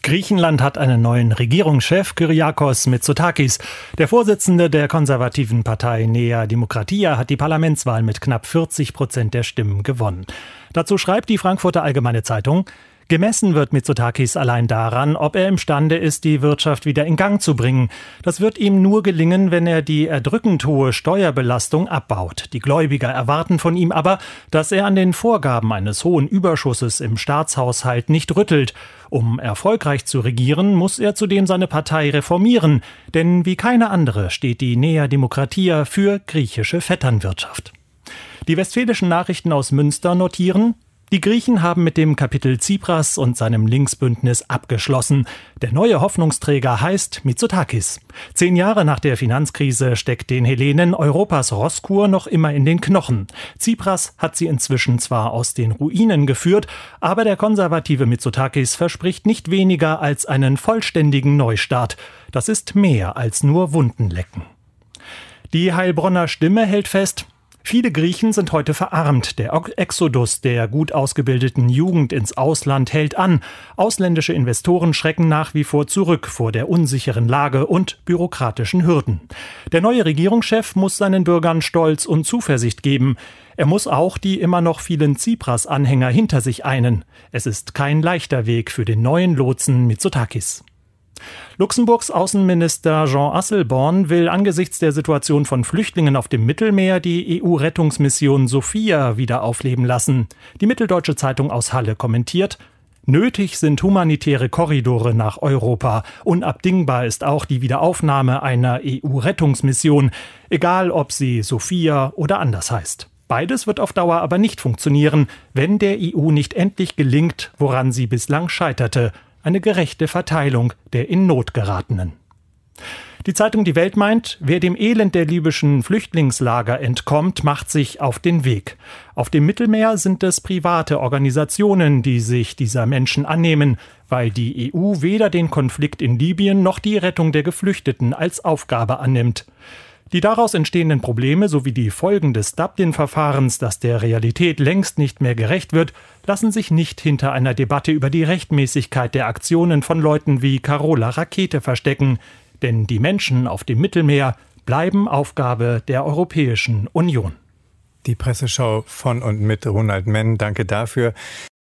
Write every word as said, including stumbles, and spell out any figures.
Griechenland hat einen neuen Regierungschef, Kyriakos Mitsotakis. Der Vorsitzende der konservativen Partei Nea Demokratia hat die Parlamentswahl mit knapp vierzig Prozent der Stimmen gewonnen. Dazu schreibt die Frankfurter Allgemeine Zeitung: Gemessen wird Mitsotakis allein daran, ob er imstande ist, die Wirtschaft wieder in Gang zu bringen. Das wird ihm nur gelingen, wenn er die erdrückend hohe Steuerbelastung abbaut. Die Gläubiger erwarten von ihm aber, dass er an den Vorgaben eines hohen Überschusses im Staatshaushalt nicht rüttelt. Um erfolgreich zu regieren, muss er zudem seine Partei reformieren. Denn wie keine andere steht die Nea Demokratia für griechische Vetternwirtschaft. Die Westfälischen Nachrichten aus Münster notieren: Die Griechen haben mit dem Kapitel Tsipras und seinem Linksbündnis abgeschlossen. Der neue Hoffnungsträger heißt Mitsotakis. Zehn Jahre nach der Finanzkrise steckt den Hellenen Europas Rosskur noch immer in den Knochen. Tsipras hat sie inzwischen zwar aus den Ruinen geführt, aber der konservative Mitsotakis verspricht nicht weniger als einen vollständigen Neustart. Das ist mehr als nur Wunden lecken. Die Heilbronner Stimme hält fest: Viele Griechen sind heute verarmt. Der Exodus der gut ausgebildeten Jugend ins Ausland hält an. Ausländische Investoren schrecken nach wie vor zurück vor der unsicheren Lage und bürokratischen Hürden. Der neue Regierungschef muss seinen Bürgern Stolz und Zuversicht geben. Er muss auch die immer noch vielen Tsipras-Anhänger hinter sich einen. Es ist kein leichter Weg für den neuen Lotsen Mitsotakis. Luxemburgs Außenminister Jean Asselborn will angesichts der Situation von Flüchtlingen auf dem Mittelmeer die E U-Rettungsmission Sophia wieder aufleben lassen. Die Mitteldeutsche Zeitung aus Halle kommentiert: Nötig sind humanitäre Korridore nach Europa. Unabdingbar ist auch die Wiederaufnahme einer E U-Rettungsmission, egal ob sie Sophia oder anders heißt. Beides wird auf Dauer aber nicht funktionieren, wenn der E U nicht endlich gelingt, woran sie bislang scheiterte: eine gerechte Verteilung der in Not geratenen. Die Zeitung Die Welt meint, wer dem Elend der libyschen Flüchtlingslager entkommt, macht sich auf den Weg. Auf dem Mittelmeer sind es private Organisationen, die sich dieser Menschen annehmen, weil die E U weder den Konflikt in Libyen noch die Rettung der Geflüchteten als Aufgabe annimmt. Die daraus entstehenden Probleme sowie die Folgen des Dublin-Verfahrens, das der Realität längst nicht mehr gerecht wird, lassen sich nicht hinter einer Debatte über die Rechtmäßigkeit der Aktionen von Leuten wie Carola Rakete verstecken. Denn die Menschen auf dem Mittelmeer bleiben Aufgabe der Europäischen Union. Die Presseschau von und mit Ronald Menn, danke dafür.